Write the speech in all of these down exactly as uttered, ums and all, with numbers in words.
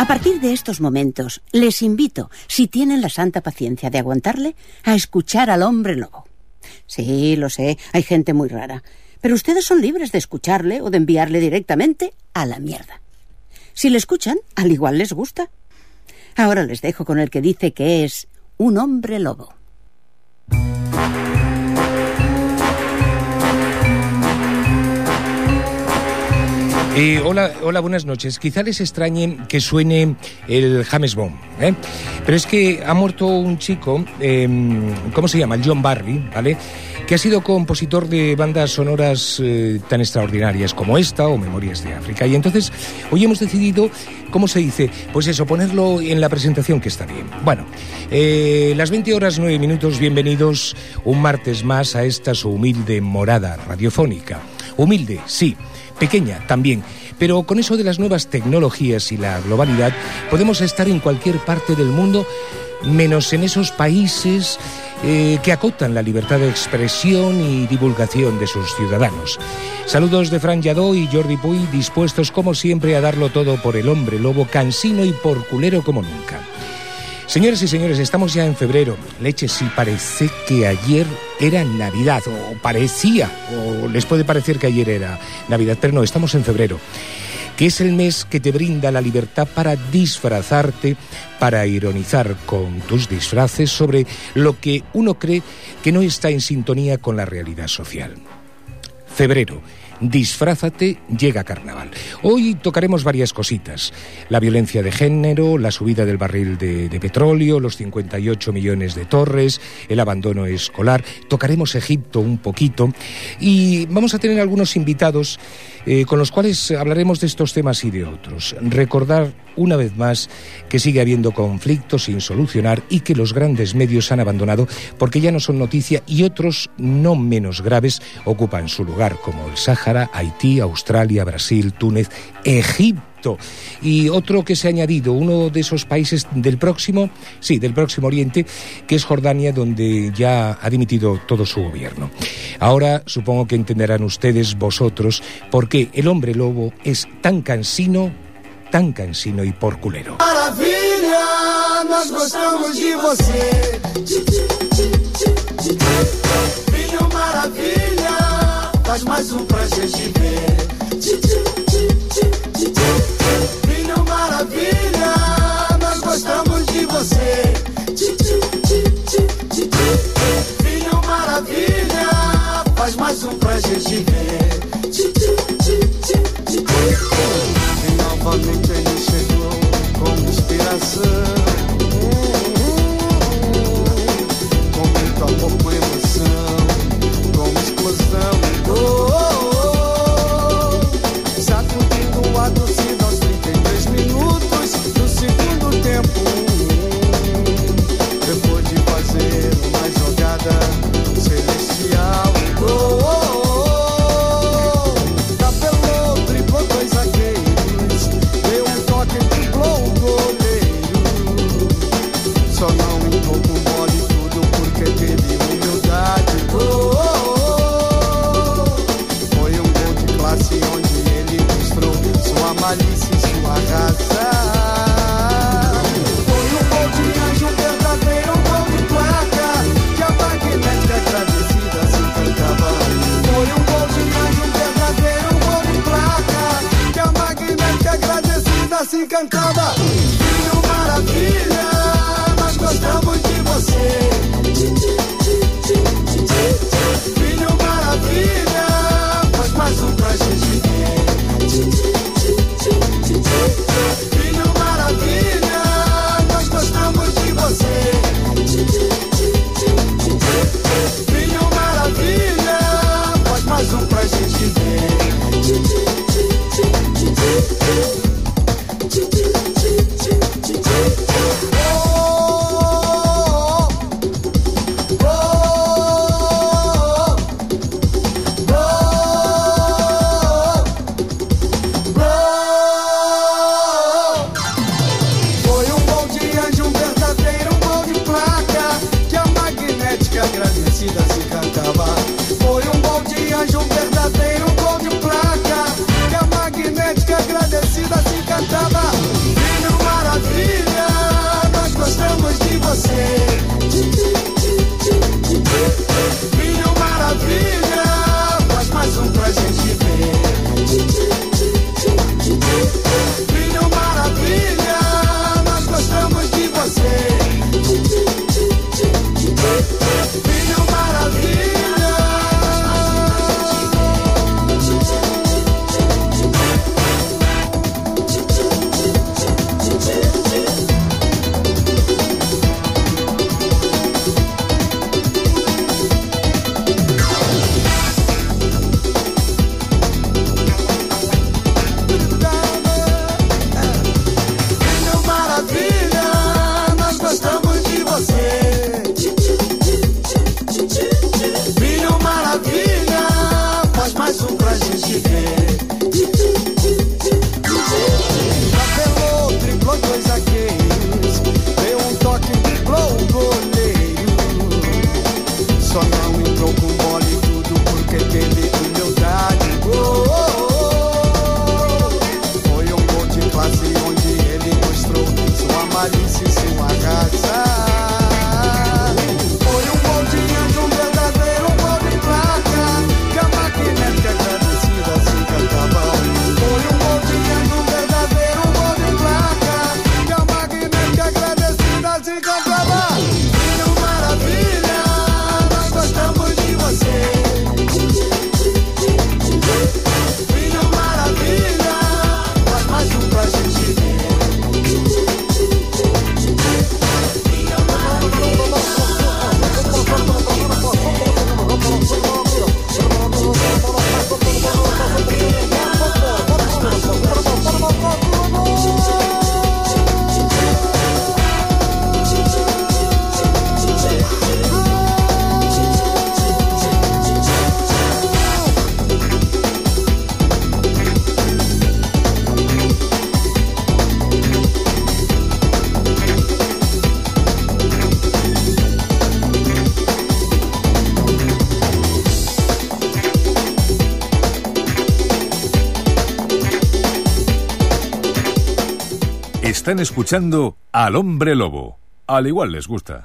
A partir de estos momentos, les invito, si tienen la santa paciencia de aguantarle, a escuchar al hombre lobo. Sí, lo sé, hay gente muy rara, pero ustedes son libres de escucharle o de enviarle directamente a la mierda. Si le escuchan, al igual les gusta. Ahora les dejo con el que dice que es un hombre lobo. Eh, hola, hola, buenas noches. Quizá les extrañe que suene el James Bond, ¿eh? Pero es que ha muerto un chico, eh, ¿cómo se llama? El John Barry, ¿vale? Que ha sido compositor de bandas sonoras eh, tan extraordinarias como esta o Memorias de África. Y entonces hoy hemos decidido, ¿cómo se dice? Pues eso, ponerlo en la presentación, que está bien. Bueno, eh, las veinte horas nueve minutos, bienvenidos un martes más a esta su humilde morada radiofónica. Humilde, sí. Pequeña también, pero con eso de las nuevas tecnologías y la globalidad podemos estar en cualquier parte del mundo, menos en esos países eh, que acotan la libertad de expresión y divulgación de sus ciudadanos. Saludos de Fran Lladó y Jordi Puy, dispuestos como siempre a darlo todo por el hombre lobo, cansino y porculero como nunca. Señoras y señores, estamos ya en febrero. Leche, sí, parece que ayer era Navidad, o parecía, o les puede parecer que ayer era Navidad, pero no, estamos en febrero, que es el mes que te brinda la libertad para disfrazarte, para ironizar con tus disfraces sobre lo que uno cree que no está en sintonía con la realidad social. Febrero. Disfrázate, llega carnaval. Hoy tocaremos varias cositas. La violencia de género, la subida del barril de, de petróleo, los cincuenta y ocho millones de torres, el abandono escolar. Tocaremos Egipto un poquito y vamos a tener algunos invitados eh, con los cuales hablaremos de estos temas y de otros. Recordar una vez más que sigue habiendo conflictos sin solucionar y que los grandes medios han abandonado porque ya no son noticia y otros no menos graves ocupan su lugar, como el Sáhara, Haití, Australia, Brasil, Túnez, Egipto. Y otro que se ha añadido, uno de esos países del próximo, sí, del Próximo Oriente, que es Jordania, donde ya ha dimitido todo su gobierno. Ahora supongo que entenderán ustedes, vosotros, por qué el hombre lobo es tan cansino, tan cansino y porculero. Maravilha, nós gostamos de você. Filho maravilha, faz mais um pra gente ver. Filho maravilha, nós gostamos de você. Filho maravilha, faz mais um pra gente ver. Novamente ele chegou com inspiração, com muito amor, com emoção, com explosão. Oh, oh, oh. Sacudindo a torcida aos trinta e três minutos do segundo tempo. Depois de fazer uma jogada celestial. Oh, oh, oh. Só não entrou com bola e tudo porque teve humildade. Oh, oh, oh. Foi um gol de classe onde ele mostrou sua malícia e sua raça. Foi um gol de anjo, um verdadeiro gol de placa, que a magnética agradecida se cantava. Foi um gol de anjo, um verdadeiro gol de placa, que a magnética agradecida se cantava. Filho maravilha, gostamos de você. Filho maravilha, faz mais um pra gente ver. Filho maravilha, nós gostamos de você. Filho maravilha, faz mais um pra gente ver. Están escuchando al Hombre Lobo. Al igual les gusta.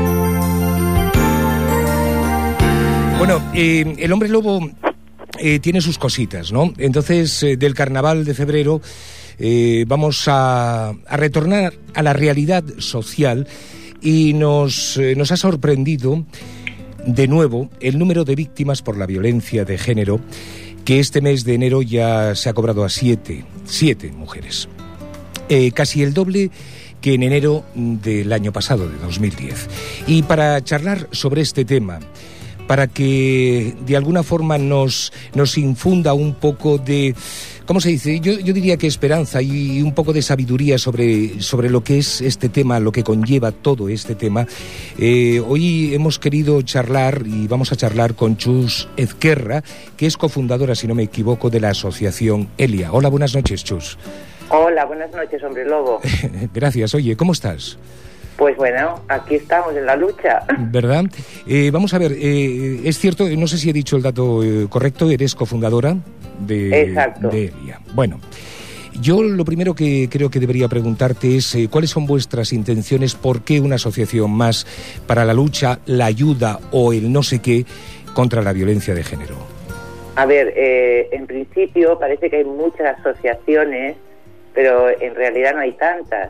Bueno, eh, el Hombre Lobo eh, tiene sus cositas, ¿no? Entonces, eh, del carnaval de febrero eh, vamos a, a retornar a la realidad social y nos, eh, nos ha sorprendido de nuevo el número de víctimas por la violencia de género, que este mes de enero ya se ha cobrado a siete, siete mujeres. Eh, casi el doble que en enero del año pasado, de dos mil diez. Y para charlar sobre este tema, para que de alguna forma nos, nos infunda un poco de, ¿cómo se dice? Yo, yo diría que esperanza y un poco de sabiduría sobre, sobre lo que es este tema, lo que conlleva todo este tema. Eh, hoy hemos querido charlar y vamos a charlar con Chus Ezquerra, que es cofundadora, si no me equivoco, de la asociación Elia. Hola, buenas noches, Chus. Hola, buenas noches, Hombre Lobo. Gracias. Oye, ¿cómo estás? Pues bueno, aquí estamos en la lucha. ¿Verdad? Eh, vamos a ver, eh, es cierto, no sé si he dicho el dato eh, correcto, eres cofundadora de, Exacto. de Elia. Bueno, yo lo primero que creo que debería preguntarte es eh, cuáles son vuestras intenciones, por qué una asociación más para la lucha, la ayuda o el no sé qué contra la violencia de género. A ver, eh, en principio parece que hay muchas asociaciones, pero en realidad no hay tantas.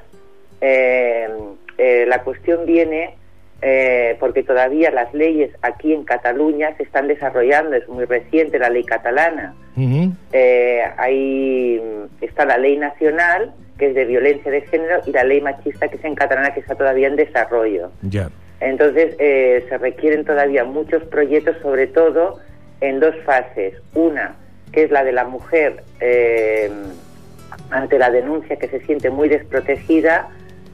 Eh, eh, la cuestión viene eh, porque todavía las leyes aquí en Cataluña se están desarrollando, es muy reciente la ley catalana. Uh-huh. Eh, ahí está la ley nacional, que es de violencia de género, y la ley machista, que es en catalana, que está todavía en desarrollo. Yeah. Entonces eh, se requieren todavía muchos proyectos, sobre todo en dos fases. Una, que es la de la mujer eh, ante la denuncia, que se siente muy desprotegida,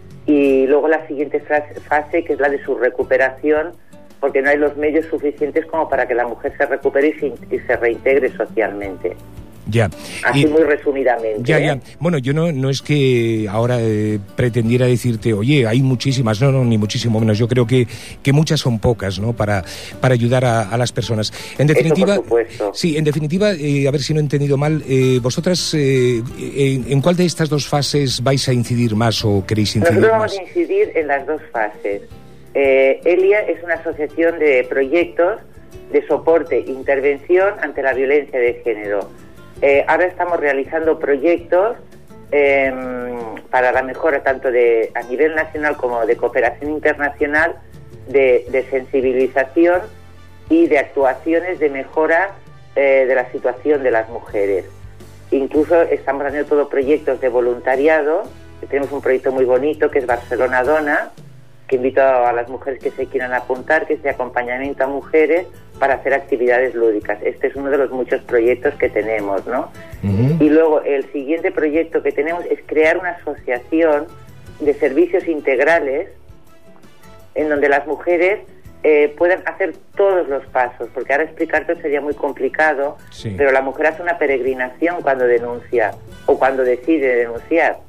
y luego la siguiente fase, que es la de su recuperación, porque no hay los medios suficientes como para que la mujer se recupere y se, y se reintegre socialmente. Ya. Así y, muy resumidamente. Ya, ¿eh? ya. Bueno, yo no, no es que ahora eh, pretendiera decirte, oye, hay muchísimas, no, no, ni muchísimo menos. Yo creo que, que muchas son pocas, ¿no? Para, para ayudar a, a las personas. En definitiva, Eso, por supuesto. Sí, en definitiva, eh, a ver si no he entendido mal, eh, vosotras, eh, en, ¿en cuál de estas dos fases vais a incidir más o queréis incidir Nosotros más? Nosotros vamos a incidir en las dos fases. Eh, Elia es una asociación de proyectos de soporte e intervención ante la violencia de género. Eh, ahora estamos realizando proyectos eh, para la mejora tanto de a nivel nacional como de cooperación internacional, de, de sensibilización y de actuaciones de mejora eh, de la situación de las mujeres. Incluso estamos haciendo todo proyectos de voluntariado. Tenemos un proyecto muy bonito que es Barcelona Dona, que invito a las mujeres que se quieran apuntar, que es de acompañamiento a mujeres para hacer actividades lúdicas. Este es uno de los muchos proyectos que tenemos, ¿no? Uh-huh. Y luego el siguiente proyecto que tenemos es crear una asociación de servicios integrales en donde las mujeres eh, puedan hacer todos los pasos, porque ahora explicarte sería muy complicado, sí. Pero la mujer hace una peregrinación cuando denuncia o cuando decide denunciar.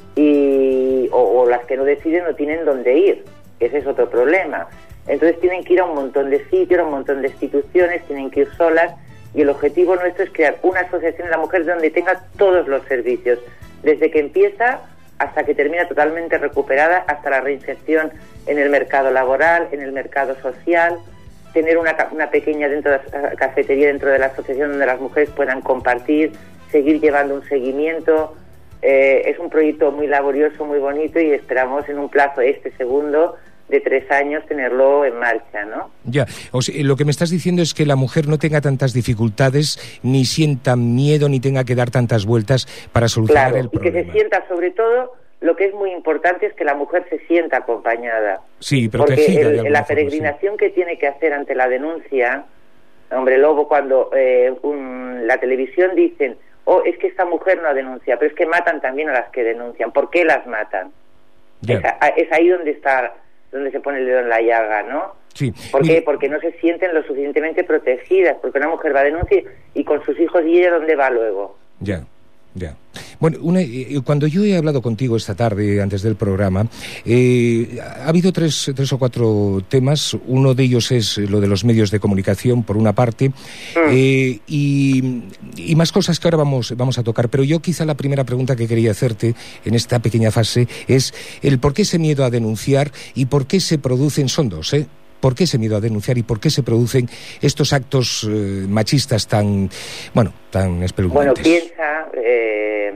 Y, o, o las que no deciden no tienen dónde ir, ese es otro problema. Entonces tienen que ir a un montón de sitios, a un montón de instituciones, tienen que ir solas, y el objetivo nuestro es crear una asociación de la mujer donde tenga todos los servicios, desde que empieza hasta que termina totalmente recuperada, hasta la reinserción en el mercado laboral, en el mercado social, tener una, una pequeña dentro de la cafetería dentro de la asociación donde las mujeres puedan compartir, seguir llevando un seguimiento. Eh, es un proyecto muy laborioso, muy bonito, y esperamos en un plazo este segundo de tres años tenerlo en marcha, ¿no? Ya, o sea, lo que me estás diciendo es que la mujer no tenga tantas dificultades, ni sienta miedo, ni tenga que dar tantas vueltas para solucionar claro, el problema. Y que se sienta, sobre todo, lo que es muy importante es que la mujer se sienta acompañada. Sí, protegida. Porque el, la peregrinación forma, sí. que tiene que hacer ante la denuncia, Hombre Lobo, cuando eh, un, la televisión dicen, oh, es que esta mujer no denuncia, pero es que matan también a las que denuncian. ¿Por qué las matan? Yeah. Es, es ahí donde está, donde se pone el dedo en la llaga, ¿no? Sí. ¿Por Mira, qué? Porque no se sienten lo suficientemente protegidas, porque una mujer va a denunciar y con sus hijos, ¿y ella dónde va luego? Ya. Ya. Bueno, una, eh, cuando yo he hablado contigo esta tarde, antes del programa, eh, ha habido tres, tres o cuatro temas. Uno de ellos es lo de los medios de comunicación, por una parte, mm. eh, y, y más cosas que ahora vamos, vamos a tocar. Pero yo quizá la primera pregunta que quería hacerte en esta pequeña fase es el por qué ese miedo a denunciar y por qué se producen, son dos, ¿eh? ¿Por qué ese miedo a denunciar y por qué se producen estos actos eh, machistas tan, bueno, tan espeluznantes? Bueno, piensa eh,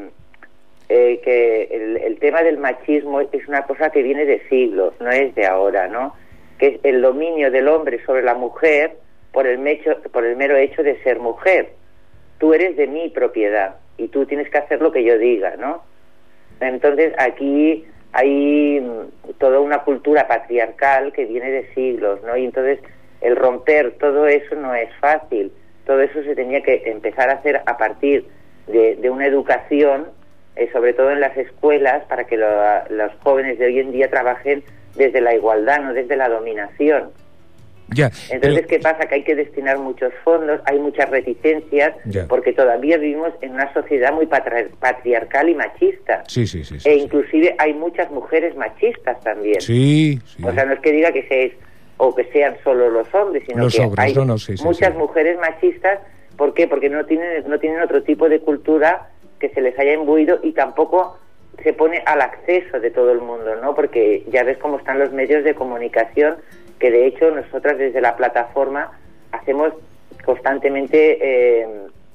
eh, que el, el tema del machismo es una cosa que viene de siglos, no es de ahora, ¿no? Que es el dominio del hombre sobre la mujer por el, mecho, por el mero hecho de ser mujer. Tú eres de mi propiedad y tú tienes que hacer lo que yo diga, ¿no? Entonces aquí hay toda una cultura patriarcal que viene de siglos, ¿no? Y entonces el romper todo eso no es fácil. Todo eso se tenía que empezar a hacer a partir de, de una educación, eh, sobre todo en las escuelas, para que lo, los jóvenes de hoy en día trabajen desde la igualdad, no desde la dominación. Ya, Entonces, pero... ¿qué pasa? Que hay que destinar muchos fondos, hay muchas reticencias, ya. porque todavía vivimos en una sociedad muy patri patriarcal y machista. Sí, sí, sí. sí e sí. inclusive hay muchas mujeres machistas también. Sí, sí. O sea, no es que diga que seáis o que sean solo los hombres, sino los que ogros, hay no, no, sí, sí, muchas sí. mujeres machistas. ¿Por qué? Porque no tienen, no tienen otro tipo de cultura que se les haya imbuido y tampoco se pone al acceso de todo el mundo, ¿no? Porque ya ves cómo están los medios de comunicación, que de hecho nosotras desde la plataforma hacemos constantemente eh,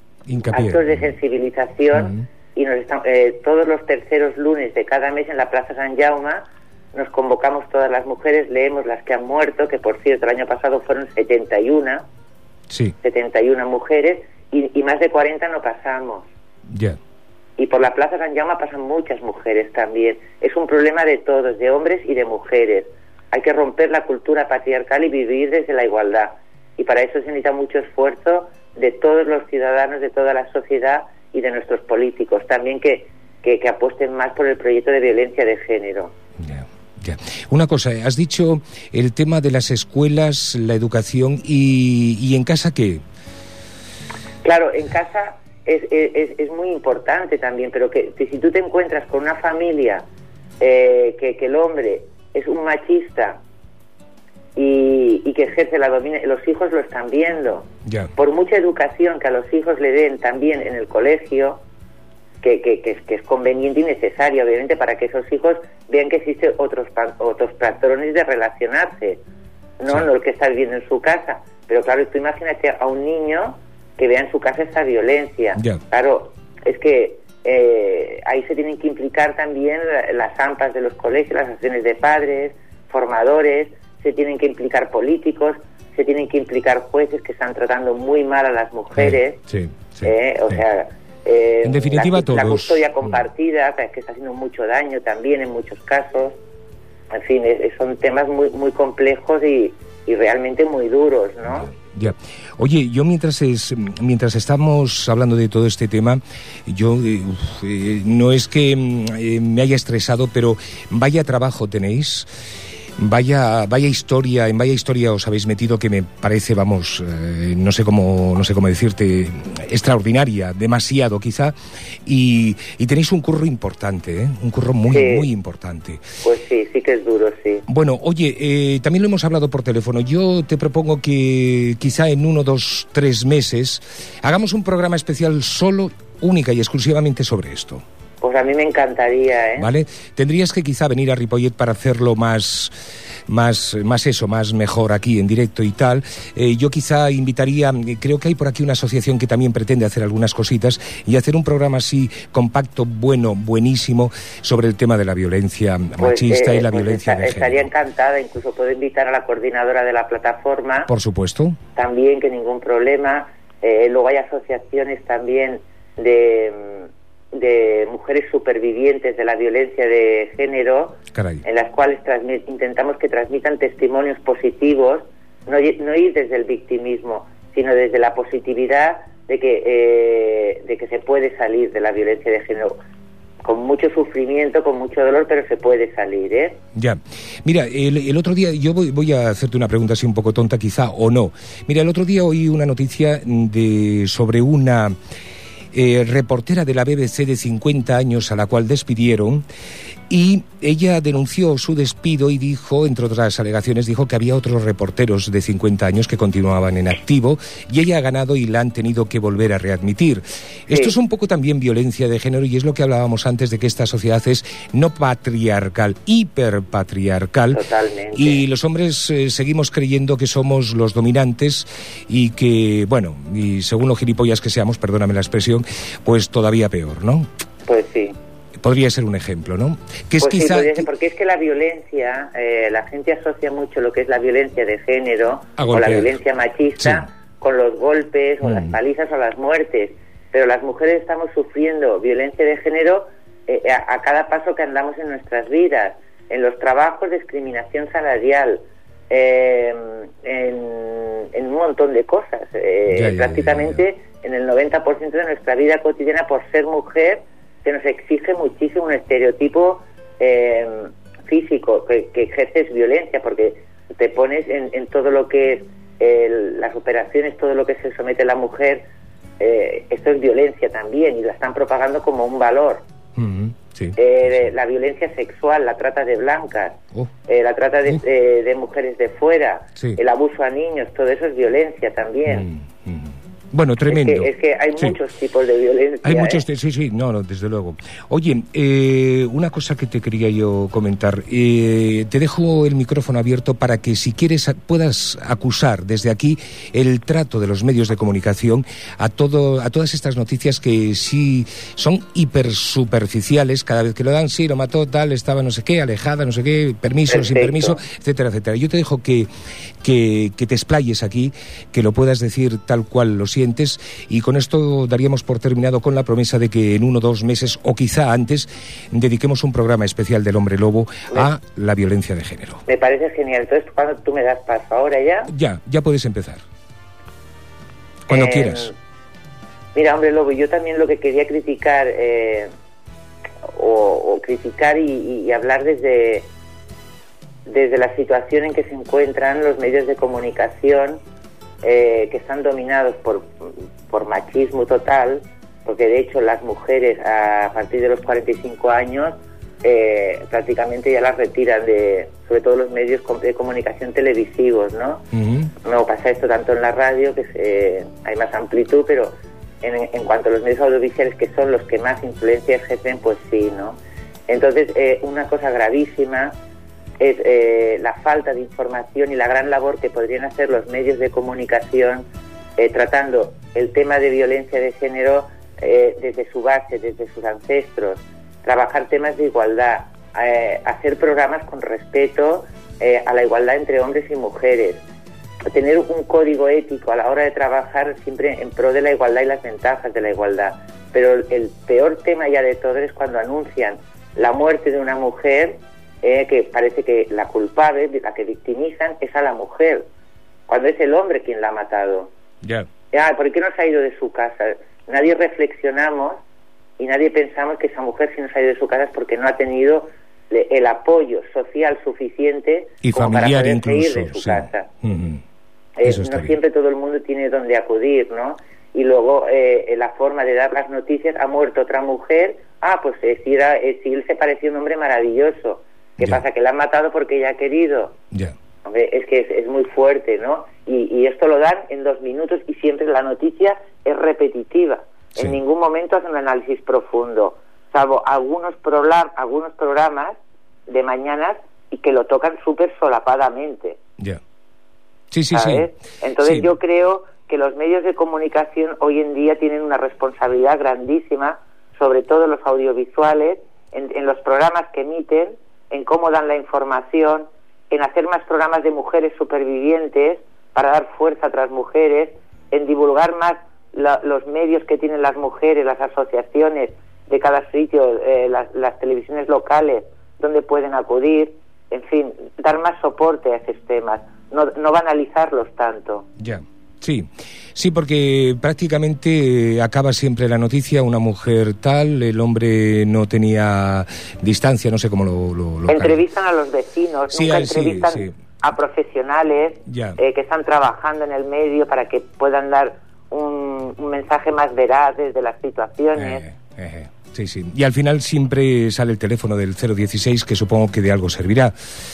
actos de sensibilización. Uh-huh. Y nos están, eh, todos los terceros lunes de cada mes en la Plaza San Jaume nos convocamos todas las mujeres, leemos las que han muerto, que por cierto el año pasado fueron setenta y una, sí. setenta y una mujeres, y, y más de cuarenta no pasamos. Ya. Yeah. Y por la Plaza San Jaume pasan muchas mujeres también. Es un problema de todos, de hombres y de mujeres. Hay que romper la cultura patriarcal y vivir desde la igualdad. Y para eso se necesita mucho esfuerzo de todos los ciudadanos, de toda la sociedad y de nuestros políticos. También que, que, que apuesten más por el proyecto de violencia de género. Ya, ya. Una cosa, has dicho el tema de las escuelas, la educación y, y ¿en casa qué? Claro, en casa es, es, es muy importante también, pero que, que si tú te encuentras con una familia eh, que, que el hombre es un machista y, y que ejerce la dominación, los hijos lo están viendo. Ya. Por mucha educación que a los hijos le den también en el colegio, que, que, que, es, que es conveniente y necesario, obviamente, para que esos hijos vean que existen otros otros patrones de relacionarse, no, sí. no el que está viviendo en su casa. Pero claro, tú imagínate a un niño que vea en su casa esa violencia. Ya. Claro, es que Eh, ahí se tienen que implicar también las AMPAs de los colegios, las asociaciones de padres, formadores, se tienen que implicar políticos, se tienen que implicar jueces que están tratando muy mal a las mujeres. Sí, sí, sí, eh, o sí. sea, eh, en definitiva la, todos. La custodia compartida, que está haciendo mucho daño también en muchos casos. En fin, es, son temas muy muy complejos y, y realmente muy duros, ¿no? Ya. Oye, yo mientras es, mientras estamos hablando de todo este tema, yo eh, eh, no es que eh, me haya estresado, pero vaya trabajo tenéis. Vaya, vaya historia, en vaya historia os habéis metido que me parece, vamos, eh, no sé cómo, no sé cómo decirte, extraordinaria, demasiado quizá, y, y tenéis un curro importante, ¿eh? Un curro muy, sí. muy importante. Pues sí, sí que es duro, sí. Bueno, oye, eh, también lo hemos hablado por teléfono. Yo te propongo que quizá en uno, dos, tres meses hagamos un programa especial solo, única y exclusivamente sobre esto. Pues a mí me encantaría, ¿eh? Vale, tendrías que quizá venir a Ripollet para hacerlo más, más, más eso, más mejor aquí en directo y tal. Eh, yo quizá invitaría, creo que hay por aquí una asociación que también pretende hacer algunas cositas y hacer un programa así compacto, bueno, buenísimo sobre el tema de la violencia machista pues, eh, y la pues violencia está, de género. Estaría encantada, incluso puedo invitar a la coordinadora de la plataforma. Por supuesto. También, que ningún problema. Eh, luego hay asociaciones también de de mujeres supervivientes de la violencia de género. Caray. En las cuales intentamos que transmitan testimonios positivos, no, no ir desde el victimismo, sino desde la positividad de que eh, de que se puede salir de la violencia de género, con mucho sufrimiento, con mucho dolor, pero se puede salir, ¿eh? Ya. Mira, el, el otro día, yo voy, voy a hacerte una pregunta así un poco tonta quizá, o no. Mira, el otro día oí una noticia de sobre una eh, reportera de la B B C de cincuenta años a la cual despidieron, y ella denunció su despido y dijo, entre otras alegaciones, dijo que había otros reporteros de cincuenta años que continuaban en activo y ella ha ganado y la han tenido que volver a readmitir. Sí. Esto es un poco también violencia de género y es lo que hablábamos antes de que esta sociedad es no patriarcal, hiperpatriarcal. Totalmente. Y los hombres eh, seguimos creyendo que somos los dominantes y que, bueno, y según lo gilipollas que seamos, perdóname la expresión, pues todavía peor, ¿no? Pues sí. Podría ser un ejemplo, ¿no? Que es pues quizá... sí, podría ser, porque es que la violencia, eh, la gente asocia mucho lo que es la violencia de género o la violencia machista sí. con los golpes o mm. las palizas o las muertes, pero las mujeres estamos sufriendo violencia de género eh, a, a cada paso que andamos en nuestras vidas, en los trabajos, discriminación salarial, eh, en, en un montón de cosas, eh, ya, ya, prácticamente ya, ya, ya. en el noventa por ciento de nuestra vida cotidiana por ser mujer se nos exige muchísimo un estereotipo eh, físico que, que ejerces violencia porque te pones en, en todo lo que es el, las operaciones, todo lo que se somete a la mujer, eh, esto es violencia también y la están propagando como un valor. Mm-hmm, sí, eh, sí. La violencia sexual, la trata de blancas, oh. eh, la trata de, oh. de, de mujeres de fuera, sí. el abuso a niños, todo eso es violencia también. Mm-hmm. Bueno, tremendo. Es que, es que hay sí. muchos tipos de violencia. Hay muchos, ¿eh? sí, sí, no, no, desde luego. Oye, eh, una cosa que te quería yo comentar. Eh, te dejo el micrófono abierto para que, si quieres, puedas acusar desde aquí el trato de los medios de comunicación a todo, a todas estas noticias que sí son hiper superficiales. Cada vez que lo dan, sí, lo mató, tal, estaba no sé qué, alejada, no sé qué, permiso, Perfecto. sin permiso, etcétera, etcétera. Yo te dejo que, que, que te explayes aquí, que lo puedas decir tal cual lo sientes, y con esto daríamos por terminado con la promesa de que en uno o dos meses o quizá antes dediquemos un programa especial del Hombre Lobo a la violencia de género. Me parece genial. Entonces, ¿cuándo tú me das paso? ¿Ahora ya? Ya, ya puedes empezar. Cuando eh, quieras. Mira, Hombre Lobo, yo también lo que quería criticar eh, o, o criticar y, y hablar desde desde la situación en que se encuentran los medios de comunicación Eh, que están dominados por, por machismo total, porque de hecho las mujeres a partir de los cuarenta y cinco años eh, prácticamente ya las retiran de, sobre todo los medios de comunicación televisivos, ¿no? Uh-huh. No pasa esto tanto en la radio, que se, hay más amplitud, pero en, en cuanto a los medios audiovisuales, que son los que más influencia ejercen, pues sí, ¿no? Entonces, eh, una cosa gravísima es eh, la falta de información y la gran labor que podrían hacer los medios de comunicación eh, tratando el tema de violencia de género eh, desde su base, desde sus ancestros, trabajar temas de igualdad, eh, hacer programas con respeto eh, a la igualdad entre hombres y mujeres, tener un código ético a la hora de trabajar siempre en pro de la igualdad y las ventajas de la igualdad. Pero el peor tema ya de todo es cuando anuncian la muerte de una mujer, Eh, que parece que la culpable, la que victimizan, es a la mujer, cuando es el hombre quien la ha matado. Ya. Yeah. ¿Por qué no se ha ido de su casa? Nadie reflexionamos y nadie pensamos que esa mujer, si no se ha ido de su casa, es porque no ha tenido le, el apoyo social suficiente y como familiar para poder incluso, seguir de su sí. casa. Uh-huh. Eh, no siempre todo el mundo tiene donde acudir, ¿no? Y luego eh, la forma de dar las noticias: ha muerto otra mujer, ah, pues eh, si, era, eh, si él se parecía a un hombre maravilloso. ¿Qué ya. pasa? ¿Que la han matado porque ella ha querido? Ya. Hombre, es que es, es muy fuerte, ¿no? Y, y esto lo dan en dos minutos y siempre la noticia es repetitiva. Sí. En ningún momento hacen un análisis profundo, salvo algunos, prola- algunos programas de mañanas y que lo tocan súper solapadamente. Ya. Sí, sí, ¿sabes? sí. Entonces sí. yo creo que los medios de comunicación hoy en día tienen una responsabilidad grandísima, sobre todo los audiovisuales, en, en los programas que emiten, en cómo dan la información, en hacer más programas de mujeres supervivientes para dar fuerza a otras mujeres, en divulgar más la, los medios que tienen las mujeres, las asociaciones de cada sitio, eh, las, las televisiones locales, donde pueden acudir, en fin, dar más soporte a esos temas, no, no banalizarlos tanto. Ya. Sí, sí, porque prácticamente acaba siempre la noticia, una mujer tal, el hombre no tenía distancia, no sé cómo lo... lo, lo entrevistan a los vecinos, sí, nunca sí, entrevistan sí. a profesionales eh, que están trabajando en el medio para que puedan dar un, un, un mensaje más veraz desde las situaciones. Eh, eh, sí, sí. Y al final siempre sale el teléfono del cero dieciséis, que supongo que de algo servirá.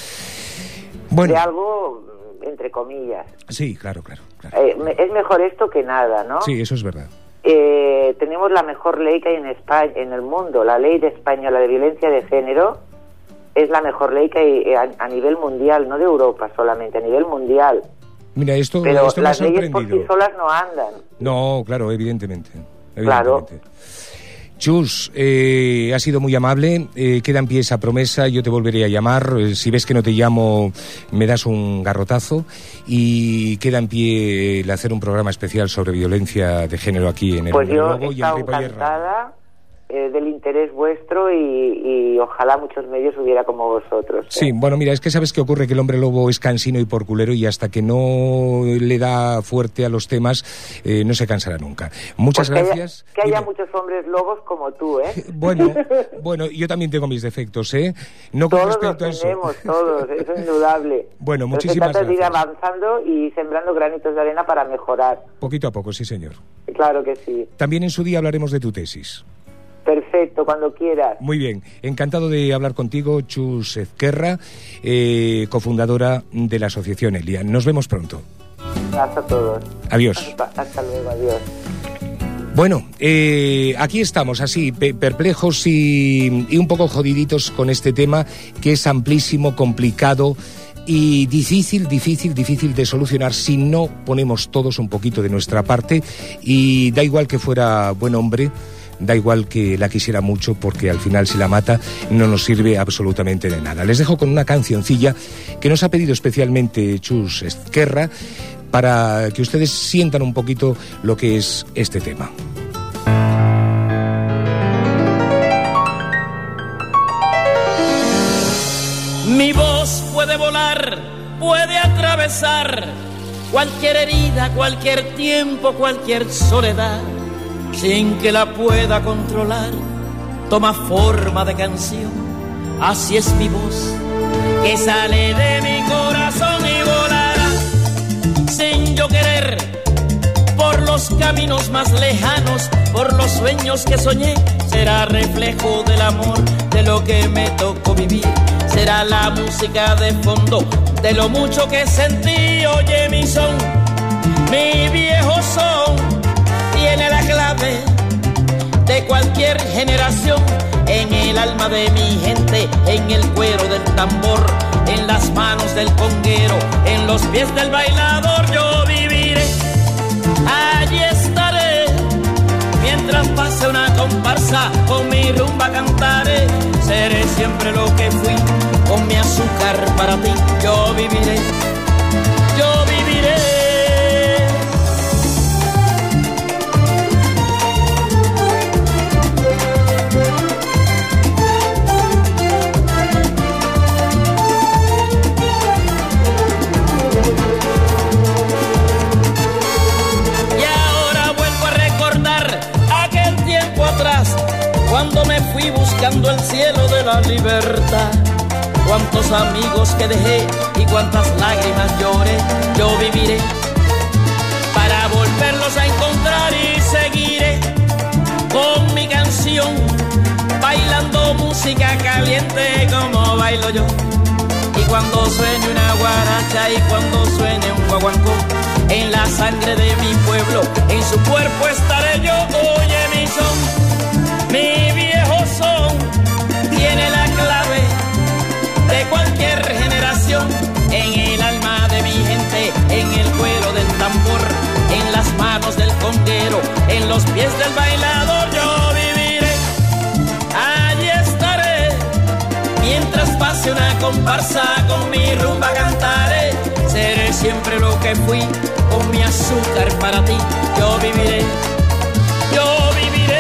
Bueno. De algo, entre comillas. Sí, claro, claro. claro. Eh, es mejor esto que nada, ¿no? Sí, eso es verdad. Eh, tenemos la mejor ley que hay en España, en el mundo. La ley de española de violencia de género es la mejor ley que hay a, a nivel mundial, no de Europa solamente, a nivel mundial. Mira, esto, Pero esto me ha las leyes sorprendido. por sí solas no andan. No, claro, evidentemente. Claro. evidentemente. Chus, eh, ha sido muy amable, eh, queda en pie esa promesa, yo te volveré a llamar, eh, si ves que no te llamo me das un garrotazo, y queda en pie el hacer un programa especial sobre violencia de género aquí en el Pues yo Lobo he y en estado Ripollet Radio. encantada eh, del interés vuestro y, y ojalá muchos medios hubiera como vosotros. ¿eh? Sí, bueno, mira, es que sabes qué ocurre, que el hombre lobo es cansino y porculero y hasta que no le da fuerte a los temas eh, no se cansará nunca. Muchas Pues que gracias. Haya, que haya Dime. muchos hombres lobos como tú, ¿eh? Bueno, bueno, yo también tengo mis defectos, ¿eh? No con Todos respecto a los eso. tenemos, todos, eso es indudable. Bueno, Pero muchísimas se trata de ir gracias. avanzando y sembrando granitos de arena para mejorar. Poquito a poco, sí, señor. Claro que sí. También en su día hablaremos de tu tesis. Perfecto, cuando quieras. Muy bien, encantado de hablar contigo, Chus Ezquerra, eh, cofundadora de la asociación Elia. Nos vemos pronto. Gracias a todos. Adiós. Hasta, hasta luego, adiós. Bueno, eh, aquí estamos así, pe- perplejos y, y un poco jodiditos con este tema que es amplísimo, complicado y difícil, difícil, difícil de solucionar si no ponemos todos un poquito de nuestra parte, y da igual que fuera buen hombre, da igual que la quisiera mucho, porque al final si la mata no nos sirve absolutamente de nada. Les dejo con una cancioncilla que nos ha pedido especialmente Chus Ezquerra para que ustedes sientan un poquito lo que es este tema. Mi voz puede volar, puede atravesar cualquier herida, cualquier tiempo, cualquier soledad, sin que la pueda controlar. Toma forma de canción, así es mi voz, que sale de mi corazón y volará, sin yo querer, por los caminos más lejanos, por los sueños que soñé. Será reflejo del amor, de lo que me tocó vivir. Será la música de fondo, de lo mucho que sentí. Oye mi son, mi viejo son, tiene la clave de cualquier generación. En el alma de mi gente, en el cuero del tambor, en las manos del conguero, en los pies del bailador. Yo viviré, allí estaré, mientras pase una comparsa, con mi rumba cantaré. Seré siempre lo que fui, con mi azúcar para ti. Yo viviré, yo viviré. Cuando me fui buscando el cielo de la libertad, cuántos amigos que dejé y cuántas lágrimas lloré. Yo viviré para volverlos a encontrar y seguiré con mi canción, bailando música caliente como bailo yo. Y cuando suene una guaracha y cuando suene un guaguancó, en la sangre de mi pueblo, en su cuerpo estaré yo. Oye mi son, mi viejo son, tiene la clave de cualquier generación. En el alma de mi gente, en el cuero del tambor, en las manos del conguero, en los pies del bailador. Yo viviré, allí estaré, mientras pase una comparsa, con mi rumba cantaré. Seré siempre lo que fui, con mi azúcar para ti. Yo viviré, yo viviré.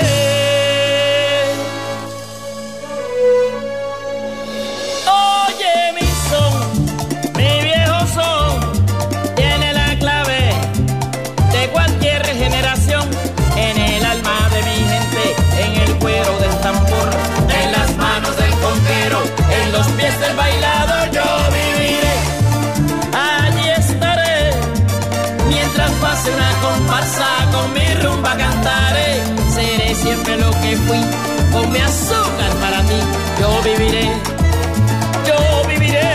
Del bailador yo viviré, allí estaré, mientras pase una comparsa, con mi rumba fui, ponme azúcar para mí, yo viviré, yo viviré.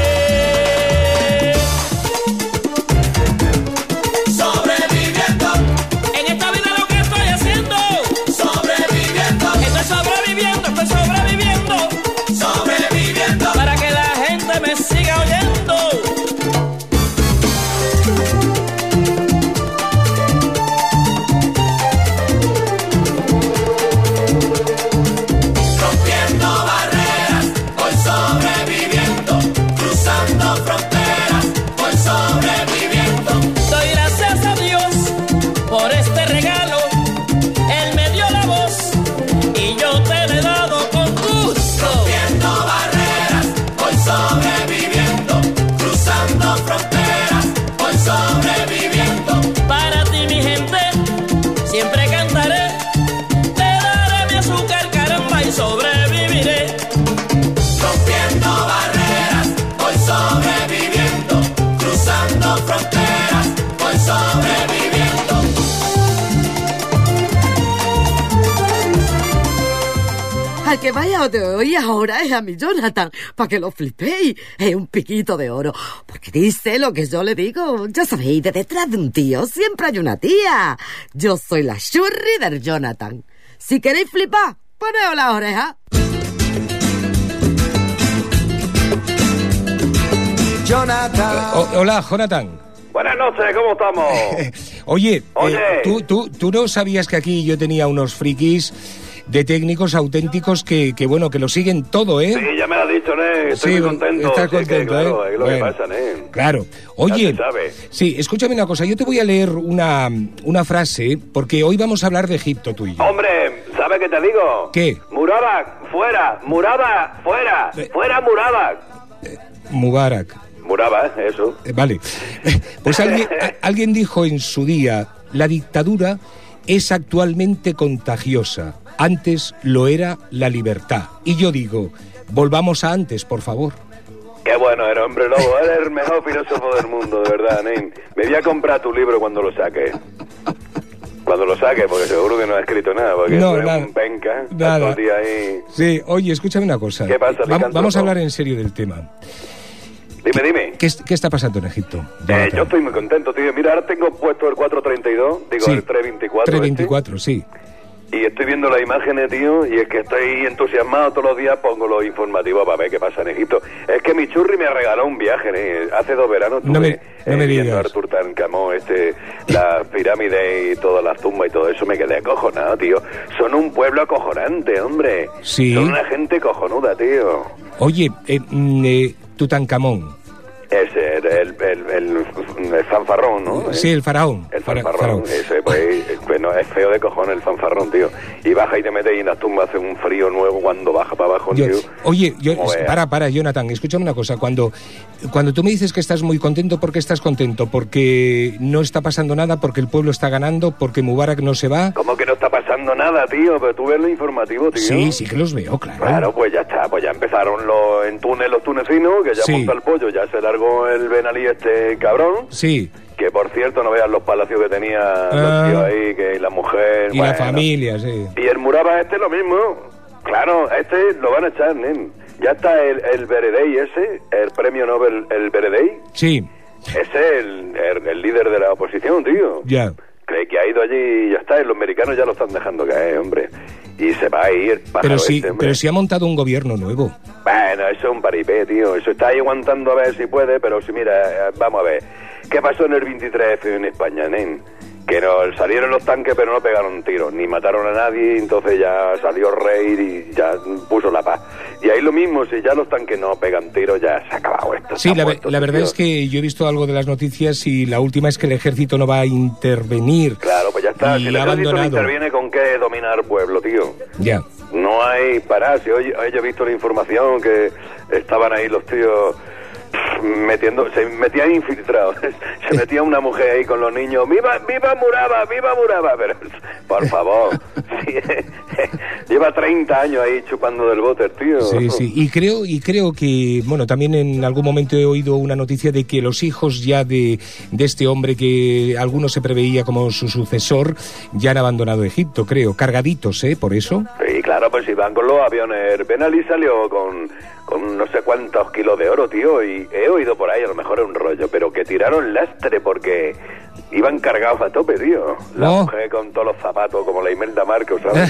Sobreviviendo, En esta vida lo que estoy haciendo, sobreviviendo, estoy sobreviviendo, estoy sobreviviendo, sobreviviendo. para que la gente me siga oyendo. Rompiendo barreras, voy sobreviviendo. Cruzando fronteras, voy sobreviviendo. Doy gracias a Dios por este regalo, Él me dio la voz y yo te la he dado con gusto. Rompiendo barreras, voy sobreviviendo. Cruzando fronteras, voy sobreviviendo. Para ti mi gente, siempre cantaré, te daré mi azúcar caramba y sobreviviré. Rompiendo barreras, voy sobreviviendo. Cruzando fronteras, voy sobreviviendo. Al que vaya de hoy ahora es a mi Jonathan, para que lo flipéis. Es un piquito de oro. Porque dice lo que yo le digo. Ya sabéis, de detrás de un tío siempre hay una tía. Yo soy la churri del Jonathan. Si queréis flipar, poneos las orejas. Jonathan. O- hola, Jonathan. Buenas noches, ¿cómo estamos? Oye, Oye. eh, ¿tú, tú, tú no sabías que aquí yo tenía unos frikis de técnicos auténticos que, que bueno, que lo siguen todo, ¿eh? Sí, ya me lo has dicho, ¿eh? Estoy Sí, muy contento. estás Sí, que, contento, claro, ¿eh? es lo Bueno, que pasa, ¿eh? Claro. Oye, se sabe. sí, escúchame una cosa, yo te voy a leer una, una frase, porque hoy vamos a hablar de Egipto tú y yo. Hombre, ¿sabes qué te digo? ¿Qué? Murabac, fuera, Murabac, fuera, Eh. fuera Murabac. Mubarak. Murabac, eso. Eh, Vale. Pues alguien, a- alguien dijo en su día, la dictadura es actualmente contagiosa. Antes lo era la libertad. Y yo digo, volvamos a antes, por favor. Qué bueno eres, hombre lobo, eres el mejor filósofo del mundo, de verdad, Nen. Me voy a comprar tu libro cuando lo saques. Cuando lo saques, porque seguro que no has escrito nada, porque No, tú eres nada. un penca. estás Nada. todo el día ahí. Sí, oye, escúchame una cosa. ¿Qué pasa, Vam- licántropo? vamos a hablar en serio del tema. Dime, dime. ¿Qué, es- qué está pasando en Egipto? Eh, Jonathan? yo estoy muy contento, tío. Mira, ahora tengo puesto el cuatrocientos treinta y dos, digo Sí, el trescientos veinticuatro. trescientos veinticuatro, sí. este, y estoy viendo las imágenes, tío, y es que estoy entusiasmado todos los días, pongo los informativos para ver qué pasa en Egipto. Es que mi churri me regaló un viaje, ¿eh? Hace dos veranos No estuve me- no me viendo digas. a Artur Tancamón, este, las pirámides y todas las tumbas y todo eso, me quedé acojonado, tío. Son un pueblo acojonante, hombre. Sí. Son una gente cojonuda, tío. Oye, eh, mm, eh, Tutankamón. Ese, el, el, el, el, el fanfarrón, ¿no? Sí, el faraón. El Fara- fanfarrón, ese, pues, bueno, es feo de cojones el fanfarrón, tío. Y baja y te metes y en las tumbas hace un frío nuevo cuando baja para abajo, Yo- tío. oye, yo, Como veas. para, para, Jonathan, escúchame una cosa. Cuando, cuando tú me dices que estás muy contento, ¿por qué estás contento? ¿Porque no está pasando nada? ¿Porque el pueblo está ganando? ¿Porque Mubarak no se va? ¿Cómo que no está pasando nada, tío? Pero tú ves lo informativo, tío. Sí, sí que los veo, claro. Claro, pues ya está, pues ya empezaron los en Túnez los tunecinos, que ya Sí. monta el pollo, ya se largó el Ben Ali este cabrón, Sí, que por cierto no veas los palacios que tenía Ah. los tíos ahí, que la mujer... y la bueno. familia, sí. Y el Muraba este lo mismo. Claro, este lo van a echar, nen. Ya está el, el Beredey ese, el premio Nobel, el Beredey. Sí, Ese es el, el, el líder de la oposición, tío. ya. Cree que ha ido allí y ya está. Y los americanos ya lo están dejando caer, hombre. Y se va a ir, pájaro Pero sí, este, hombre. pero sí ha montado un gobierno nuevo. Bueno, eso es un paripé, tío. Eso está ahí aguantando a ver si puede, pero si mira, eh, vamos a ver. ¿Qué pasó en el veintitrés F en España, nen? Que no, salieron los tanques pero no pegaron tiros, ni mataron a nadie, entonces ya salió rey y ya puso la paz. Y ahí lo mismo, si ya los tanques no pegan tiros, ya se ha acabado esto. Sí, está la, ve- muerto, la verdad tío. es que yo he visto algo de las noticias y la última es que el ejército no va a intervenir. Claro, pues ya está. Y Si el ha ejército no abandonado. interviene, ¿con qué dominar pueblo, tío? Ya. No hay parar. Si hoy, hoy he visto la información que estaban ahí los tíos metiendo, se metía infiltrado, se metía una mujer ahí con los niños, ¡viva, viva Muraba, viva Muraba! Pero, por favor, sí, lleva treinta años ahí chupando del bote, tío. Sí, sí, y creo, y creo que, bueno, también en algún momento he oído una noticia de que los hijos ya de, de este hombre, que algunos se preveía como su sucesor, ya han abandonado Egipto, creo, cargaditos, ¿eh? Por eso. Sí, claro, pues iban con los aviones. Ben Ali salió con, con no sé cuántos kilos de oro, tío, y he oído por ahí, a lo mejor es un rollo, pero que tiraron lastre porque iban cargados a tope, tío. La Oh. mujer con todos los zapatos, como la Imelda Marcos, ¿sabes?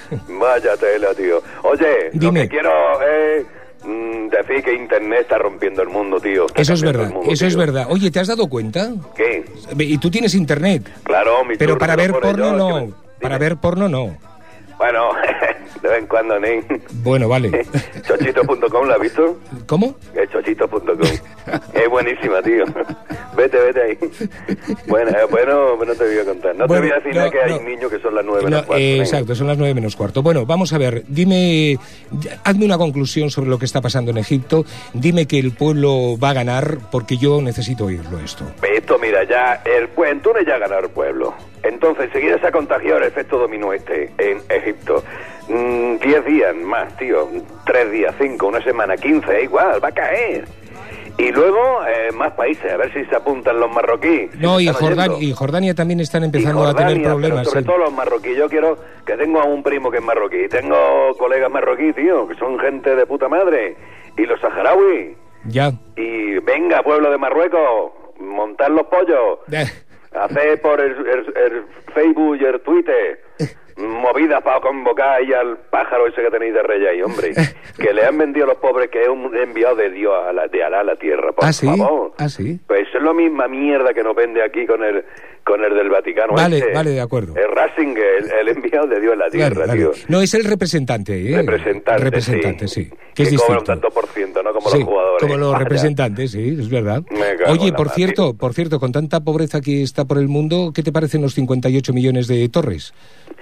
Vaya tela, tío. Oye, Dime. lo que quiero es mm, decir que Internet está rompiendo el mundo, tío. Está Eso es cambiando verdad, el mundo, eso es tío. verdad. Oye, ¿te has dado cuenta? ¿Qué? Y tú tienes internet. Claro, mi Pero churro para lo ver pone porno yo, es que no. me- Para Dime. ver porno no. Bueno, de vez en cuando, ¿no? Bueno, vale. chochito punto com, ¿la has visto? ¿Cómo? Es chochito punto com. Es buenísima, tío. Vete, vete ahí. Bueno, eh, bueno, no te voy a contar. No Bueno, te voy a decir no, nada, que hay no. niños que son las nueve No, menos cuarto, eh, ¿no? exacto, son las nueve menos cuarto. Bueno, vamos a ver, dime, hazme una conclusión sobre lo que está pasando en Egipto. Dime que el pueblo va a ganar, porque yo necesito oírlo esto. Esto, mira, ya, el, pues en Túnez ya ganó el pueblo. Entonces, enseguida se ha contagiado el efecto dominó este en Egipto. Mm, diez días más, tío. Tres días, cinco, una semana, quince, igual, va a caer. Y luego, eh, más países, a ver si se apuntan los marroquíes. No, si y están Jordania, oyendo. y Jordania también están empezando Y Jordania, a tener problemas. pero sobre sí. todo los marroquíes. Yo quiero que tengo a un primo que es marroquí, tengo colegas marroquíes, tío, que son gente de puta madre, y los saharauis, Ya. y venga, pueblo de Marruecos, montar los pollos, Eh, hacer por el, el- el Facebook y el Twitter movidas para convocar ahí al pájaro ese que tenéis de rey ahí, hombre, que le han vendido a los pobres que es un enviado de Dios a la, de Alá a la tierra, por ¿Ah, sí? favor. ¿Ah, sí? Pues es la misma mierda que nos vende aquí con el con el del Vaticano. Vale, ese. vale, de acuerdo. El Ratzinger, el, el enviado de Dios a la tierra, Vale, vale. tío. No, es el representante, ¿eh? Representante, Representante, sí. Que, Que es cobra un distinto. tanto por ciento, ¿no? Como Sí, los jugadores. como los Vaya. representantes, sí, es verdad. Me cago Oye, en la por mar, cierto, tío. por cierto, con tanta pobreza que está por el mundo, ¿qué te parecen los cincuenta y ocho millones de torres?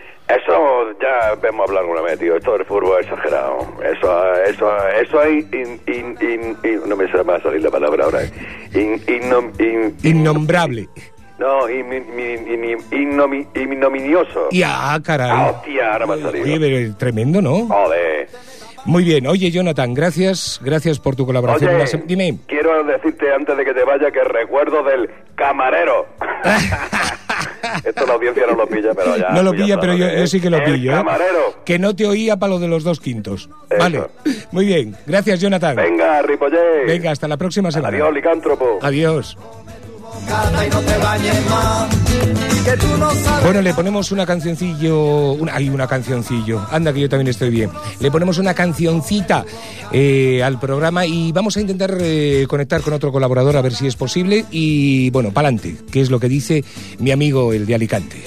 Eso ya hemos hablado alguna vez, tío. Esto del fútbol es exagerado. Eso, eso, eso hay... In, in, in, in- no me va a salir la palabra ahora. In, innom- in- Innombrable. no, in, in, in, in- innomi- ignominioso. Y ah, caray. Ah, hostia, ahora me ha salido. Oye, pero es tremendo, ¿no? Joder. Muy bien. Oye, Jonathan, gracias, gracias por tu colaboración. Oye, Una se- Dime. quiero decirte antes de que te vaya que recuerdo del camarero. Esto la audiencia no lo pilla, pero ya... No lo ya pilla, pero sabes yo, lo que yo es. sí que lo El pillo. ¿eh? camarero. Que no te oía para lo de los dos quintos. Eso. Vale. Muy bien. Gracias, Jonathan. Venga, Ripollé. Venga, hasta la próxima semana. Adiós, licántropo. Adiós. Y no te bañes más, que tú no sabes. Bueno, le ponemos una cancioncillo... Una, hay una cancioncillo. Anda, que yo también estoy bien. Le ponemos una cancioncita eh, al programa y vamos a intentar eh, conectar con otro colaborador a ver si es posible. Y bueno, pa'lante, que es lo que dice mi amigo el de Alicante.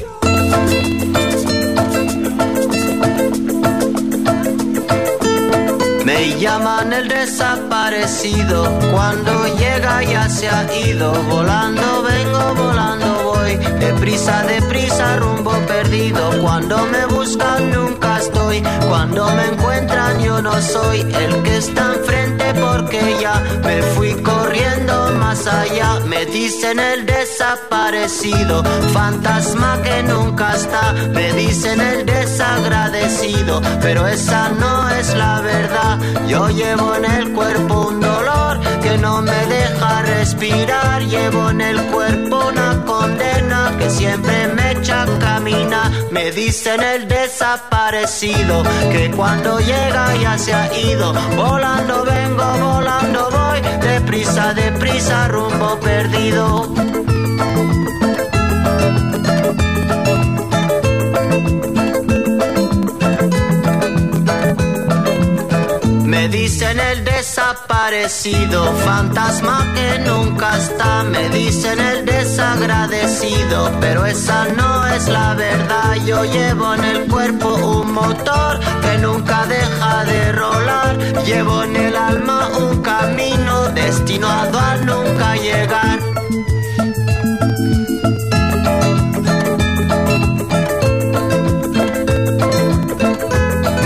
Me llaman el desaparecido, cuando llega ya se ha ido. Volando vengo, volando voy, deprisa, deprisa, rumbo perdido. Cuando me buscan nunca estoy, cuando me encuentran yo no soy el que está enfrente, porque ya me fui corriendo más allá. Me dicen el desaparecido, fantasma que nunca está. Me dicen el desagradecido, pero esa no es la verdad. Yo llevo en el cuerpo un dolor que no me deja respirar. Llevo en el cuerpo una condena que siempre me echa a caminar. Me dicen el desaparecido, que cuando llega ya se ha ido. Volando vengo, volando voy, deprisa, deprisa, rumbo perdido. Me dicen el desaparecido, fantasma que nunca está. Me dicen el desagradecido, pero esa no es la verdad. Yo llevo en el cuerpo un motor que nunca deja de rolar. Llevo en el alma un camino destinado a nunca llegar.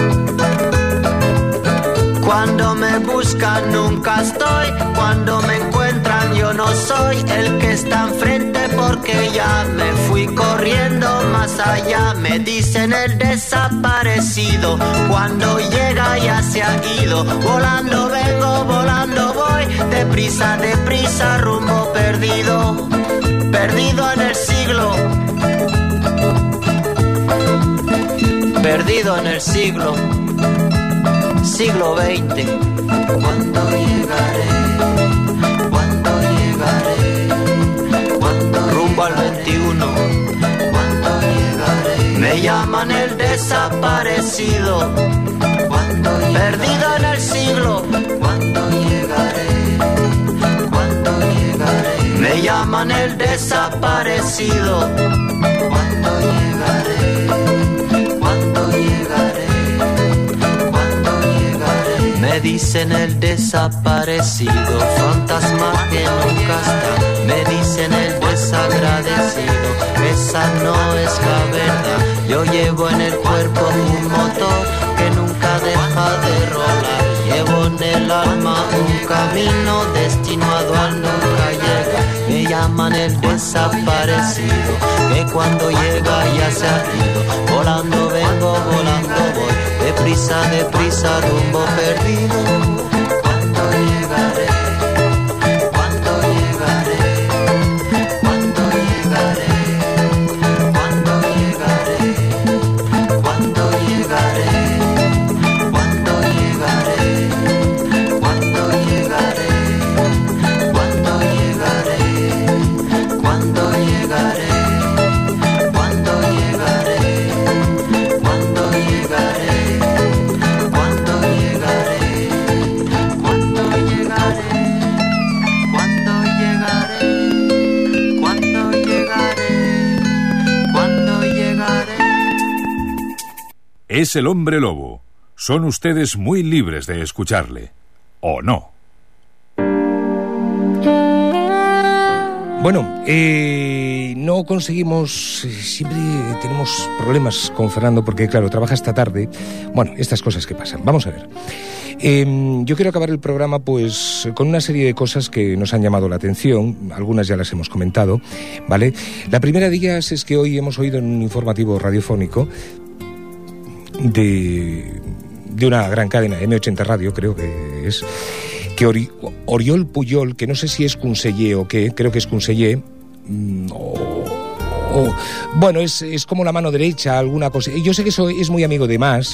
Cuando me buscan nunca estoy, cuando me encuentran soy el que está enfrente porque ya me fui corriendo más allá. Me dicen el desaparecido, cuando llega ya se ha ido. Volando vengo, volando voy, deprisa, deprisa, rumbo perdido, perdido en el siglo, perdido en el siglo, siglo veinte. ¿Cuándo llegaré? ¿Cuándo llegaré? ¿Cuándo rumbo al veintiuno? ¿Cuándo llegaré? Me llaman el desaparecido, ¿cuándo perdido en el siglo? ¿Cuándo llegaré? ¿Cuándo llegaré? Me llaman el desaparecido, ¿cuándo llegaré? ¿Cuándo llegaré? Me dicen el desaparecido, fantasma que nunca está. Me dicen el desagradecido, esa no es la verdad. Yo llevo en el cuerpo un motor que nunca deja de rolar. Llevo en el alma un camino destinado a nunca llegar. Me llaman el desaparecido, que cuando llega ya se ha ido. Volando vengo, volando voy, deprisa, deprisa, rumbo perdido. ¿Cuándo llegaré? ¿Cuándo llegaré? ¿Cuándo llegaré? ¿Cuándo llegaré? ¿Cuándo llegaré? ¿Cuándo llegaré? ¿Cuándo llegaré? ¿Cuándo llegaré? ¿Cuándo llegaré? ¿Cuándo llegaré? ¿Cuándo llegaré? ¿Cuándo llegaré? ¿Cuándo llegaré? ¿Cuándo llegaré? ¿Cuándo llegaré? ¿Cuándo llegaré? Es el hombre lobo. Son ustedes muy libres de escucharle. ¿O no? Bueno, eh, no conseguimos, eh, siempre tenemos problemas con Fernando porque, claro, trabaja esta tarde. Bueno, estas cosas que pasan. Vamos a ver. Eh, yo quiero acabar el programa pues con una serie de cosas que nos han llamado la atención. Algunas ya las hemos comentado, ¿vale? La primera de ellas es que hoy hemos oído en un informativo radiofónico de, de una gran cadena, eme ochenta Radio, creo que es, que Ori, Oriol Puyol, que no sé si es conseller o qué, creo que es conseller, o, o, bueno, es, es como la mano derecha, alguna cosa. Yo sé que soy, es muy amigo de Mas,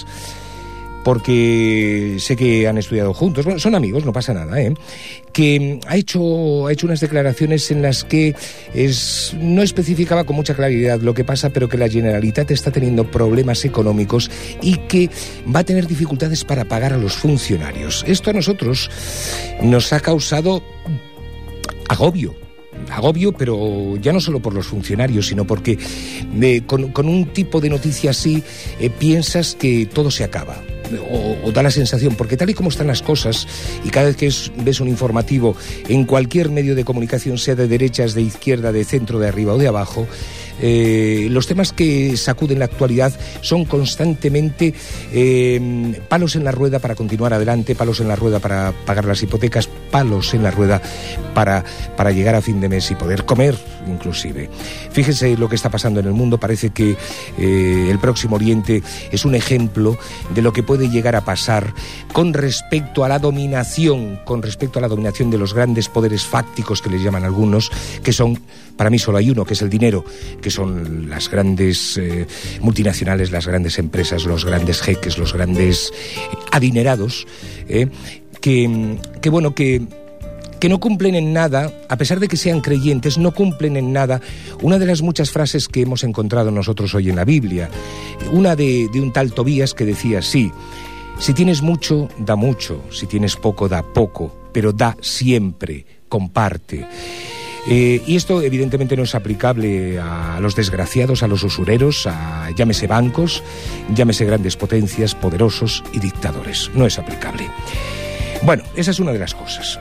porque sé que han estudiado juntos, bueno, son amigos, no pasa nada, ¿eh? Que ha hecho, ha hecho unas declaraciones en las que es, no especificaba con mucha claridad lo que pasa, pero que la Generalitat está teniendo problemas económicos y que va a tener dificultades para pagar a los funcionarios. Esto a nosotros nos ha causado agobio. Agobio, pero ya no solo por los funcionarios, sino porque eh, con, con un tipo de noticia así eh, piensas que todo se acaba. O, o da la sensación, porque tal y como están las cosas, y cada vez que es, ves un informativo en cualquier medio de comunicación, sea de derechas, de izquierda, de centro, de arriba o de abajo, eh, los temas que sacuden la actualidad son constantemente eh, palos en la rueda para continuar adelante, palos en la rueda para pagar las hipotecas, palos en la rueda para, para llegar a fin de mes y poder comer, inclusive. Fíjense lo que está pasando en el mundo. Parece que eh, el Próximo Oriente es un ejemplo de lo que puede puede llegar a pasar con respecto a la dominación, con respecto a la dominación de los grandes poderes fácticos que les llaman algunos, que son, para mí solo hay uno, que es el dinero, que son las grandes eh, multinacionales, las grandes empresas, los grandes jeques, los grandes adinerados, eh, que, que bueno, que... que no cumplen en nada, a pesar de que sean creyentes, no cumplen en nada una de las muchas frases que hemos encontrado nosotros hoy en la Biblia. Una de, de un tal Tobías que decía así: si tienes mucho, da mucho, si tienes poco, da poco, pero da siempre, comparte. Eh, y esto evidentemente no es aplicable a los desgraciados, a los usureros, a llámese bancos, llámese grandes potencias, poderosos y dictadores. No es aplicable. Bueno, esa es una de las cosas.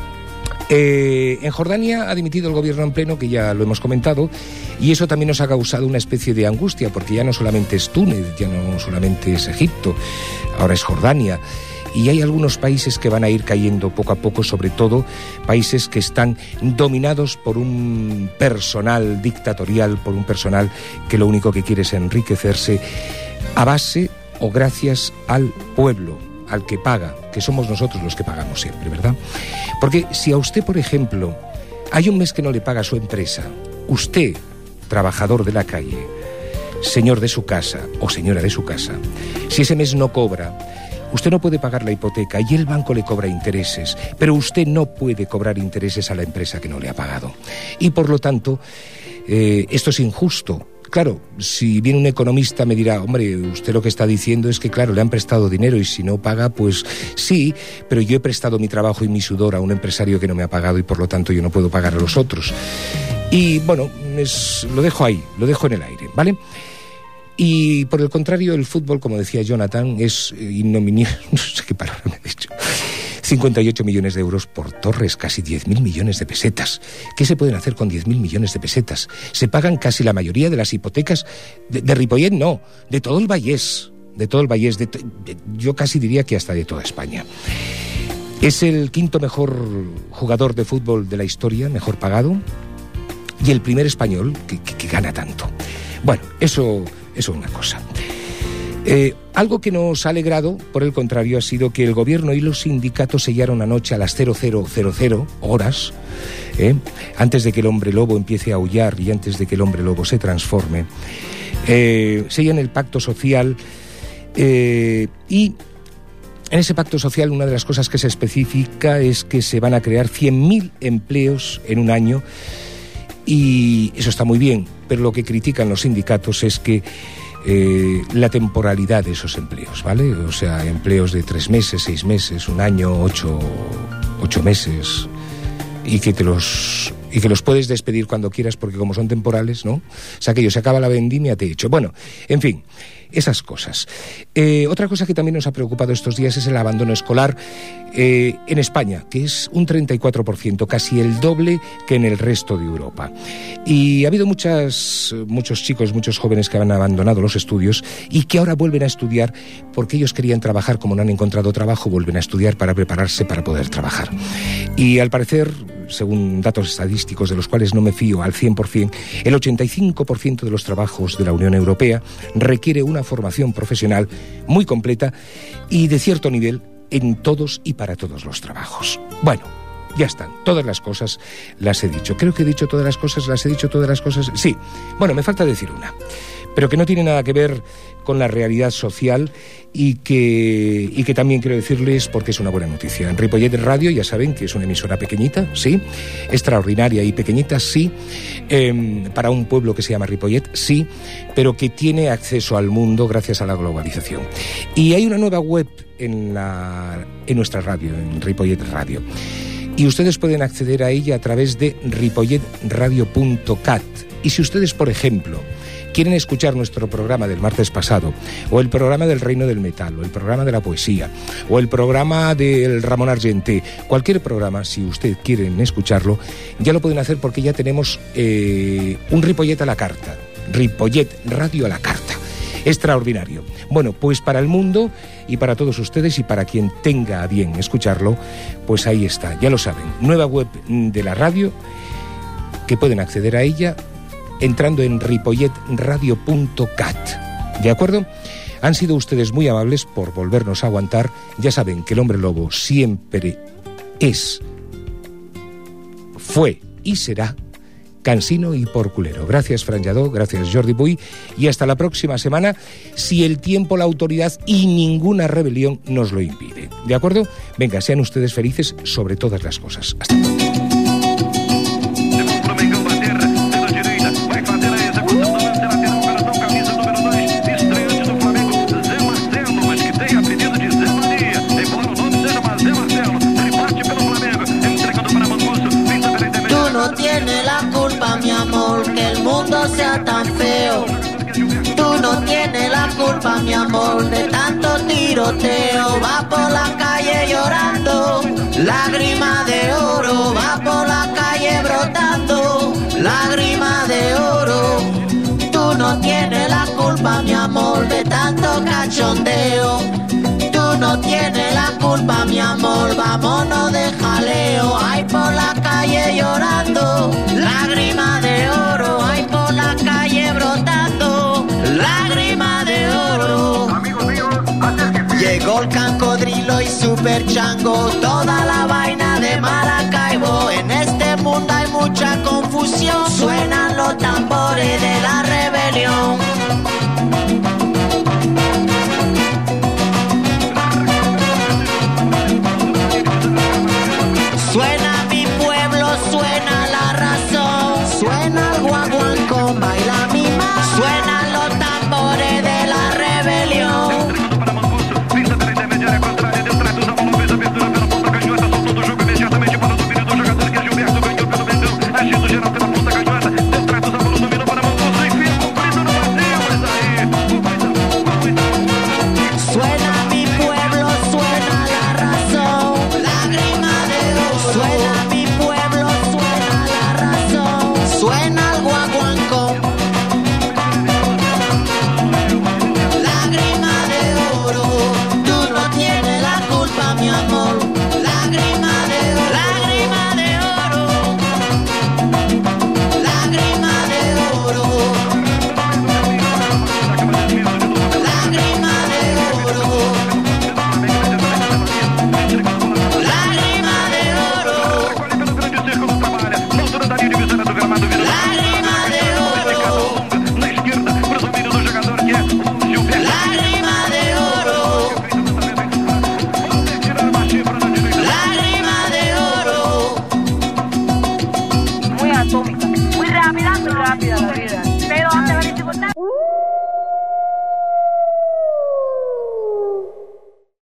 Eh, en Jordania ha dimitido el gobierno en pleno, que ya lo hemos comentado, y eso también nos ha causado una especie de angustia, porque ya no solamente es Túnez, ya no solamente es Egipto, ahora es Jordania. Y hay algunos países que van a ir cayendo poco a poco, sobre todo países que están dominados por un personal dictatorial, por un personal que lo único que quiere es enriquecerse a base o gracias al pueblo, al que paga, que somos nosotros los que pagamos siempre, ¿verdad? Porque si a usted, por ejemplo, hay un mes que no le paga a su empresa, usted, trabajador de la calle, señor de su casa o señora de su casa, si ese mes no cobra, usted no puede pagar la hipoteca y el banco le cobra intereses, pero usted no puede cobrar intereses a la empresa que no le ha pagado. Y por lo tanto, eh, esto es injusto. Claro, si viene un economista me dirá, hombre, usted lo que está diciendo es que, claro, le han prestado dinero y si no paga, pues sí, pero yo he prestado mi trabajo y mi sudor a un empresario que no me ha pagado y por lo tanto yo no puedo pagar a los otros. Y bueno, es, lo dejo ahí, lo dejo en el aire, ¿vale? Y por el contrario, el fútbol, como decía Jonathan, es ignominioso, no sé qué palabra me he dicho, cincuenta y ocho millones de euros por Torres, casi diez mil millones de pesetas. ¿Qué se pueden hacer con diez mil millones de pesetas? Se pagan casi la mayoría de las hipotecas de, de Ripollet, no, de todo el Vallés, de todo el Vallés, de, de, yo casi diría que hasta de toda España. Es el quinto mejor jugador de fútbol de la historia, mejor pagado, y el primer español que, que, que gana tanto. Bueno, eso... Eso es una cosa. Eh, algo que nos ha alegrado, por el contrario, ha sido que el gobierno y los sindicatos sellaron anoche a las cero cero cero cero horas, eh, antes de que el hombre lobo empiece a aullar y antes de que el hombre lobo se transforme, eh, sellan el pacto social eh, y en ese pacto social una de las cosas que se especifica es que se van a crear cien mil empleos en un año. Y eso está muy bien, pero lo que critican los sindicatos es que eh, la temporalidad de esos empleos, ¿vale? O sea, empleos de tres meses, seis meses, un año, ocho, ocho meses, y que te los y que los puedes despedir cuando quieras porque como son temporales, ¿no? O sea, que yo se acaba la vendimia, te he hecho. Bueno, en fin, esas cosas. Eh, otra cosa que también nos ha preocupado estos días es el abandono escolar eh, en España, que es un treinta y cuatro por ciento, casi el doble que en el resto de Europa. Y ha habido muchas, muchos chicos, muchos jóvenes que han abandonado los estudios y que ahora vuelven a estudiar porque ellos querían trabajar, como no han encontrado trabajo, vuelven a estudiar para prepararse para poder trabajar. Y al parecer, según datos estadísticos de los cuales no me fío al cien por ciento, el ochenta y cinco por ciento de los trabajos de la Unión Europea requiere una formación profesional muy completa y de cierto nivel en todos y para todos los trabajos. Bueno, ya están, todas las cosas las he dicho. Creo que he dicho todas las cosas, las he dicho todas las cosas. Sí, bueno, me falta decir una, pero que no tiene nada que ver con la realidad social y que, y que también quiero decirles porque es una buena noticia. En Ripollet Radio, ya saben que es una emisora pequeñita, sí, extraordinaria y pequeñita, sí, eh, para un pueblo que se llama Ripollet, sí, pero que tiene acceso al mundo gracias a la globalización. Y hay una nueva web en, la, en nuestra radio, en Ripollet Radio. Y ustedes pueden acceder a ella a través de ripollet radio punto cat. Y si ustedes, por ejemplo, quieren escuchar nuestro programa del martes pasado, o el programa del Reino del Metal, o el programa de la poesía, o el programa del Ramón Argenté, cualquier programa, si ustedes quieren escucharlo, ya lo pueden hacer porque ya tenemos eh, un Ripollet a la carta, Ripollet Radio a la carta. Extraordinario. Bueno, pues para el mundo y para todos ustedes y para quien tenga a bien escucharlo, pues ahí está, ya lo saben, nueva web de la radio, que pueden acceder a ella entrando en ripollet radio punto cat. ¿De acuerdo? Han sido ustedes muy amables por volvernos a aguantar. Ya saben que el hombre lobo siempre es, fue y será cansino y porculero. Gracias, Fran Lladó, gracias, Jordi Puy, y hasta la próxima semana, si el tiempo, la autoridad y ninguna rebelión nos lo impide. ¿De acuerdo? Venga, sean ustedes felices sobre todas las cosas. Hasta luego. Sea tan feo, tú no tienes la culpa, mi amor, de tanto tiroteo. Va por la calle llorando, lágrima de oro, va por la calle brotando, lágrima de oro. Tú no tienes la culpa, mi amor, de tanto cachondeo. Tú no tienes la culpa. amor, vámonos de jaleo. Ay, por la calle llorando, lágrima de oro. Ay, por la calle brotando, lágrima de oro. Llegó el cancodrilo y super chango, toda la vaina de Maracaibo. En este mundo hay mucha confusión, suenan los tambores de la rebelión. Suena